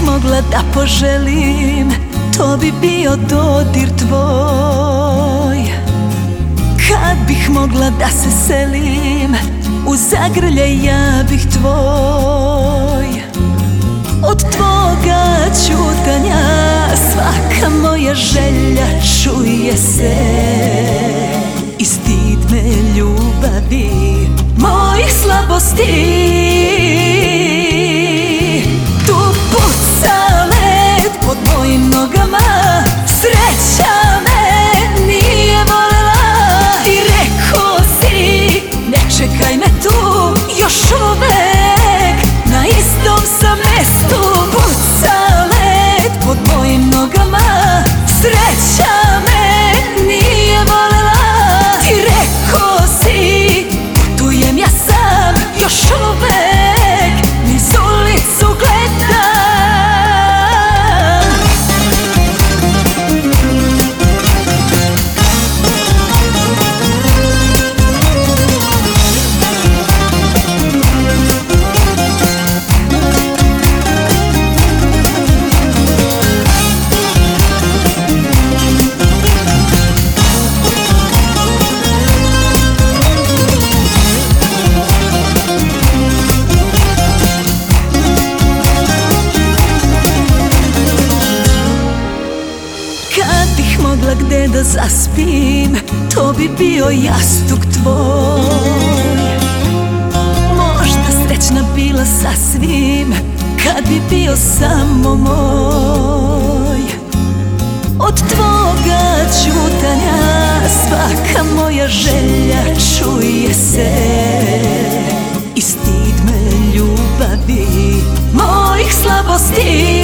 bih mogla da poželim, to bi bio dodir tvoj. Kad bih mogla da se selim u zagrljaj, ja bih tvoj. Od tvoga ćutanja svaka moja želja čuje se i stid me ljubavi, mojih slabosti. Tu puca led pod mojim nogama, sreća me nije volela i rekao si ne čekaj me tu, još uvek na istom sam mestu. Puca led pod mojim nogama, sreća me nije volela i rekao si putujem ja sam, još uvek niz ulicu gledam. Mogla gde da zaspim, to bi bio jastuk tvoj. Možda srećna bila sasvim, kad bi bio samo moj. Od tvoga ćutanja svaka moja želja čuje se i stid me ljubavi, mojih slabosti.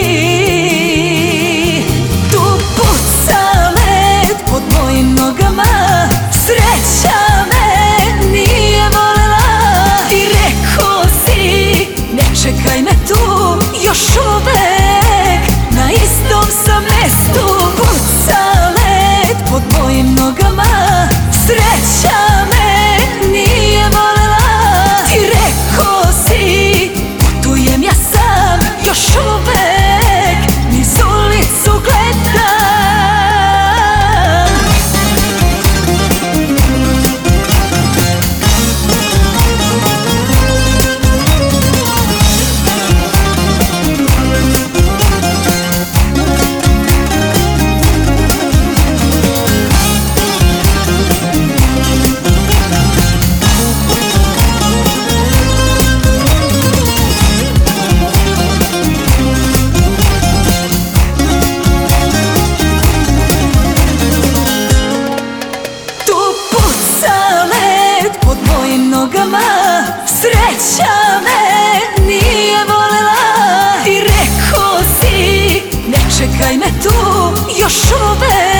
Sreća me nije volela i rekao si ne čekaj me tu, još uvek na istom sam mestu. Puca led pod mojim nogama, sreća me nije volela i rekao si putujem ja sam, još uvek niz ulicu gledam. Sreća me nije volela i rekao si ne čekaj me tu, još uvek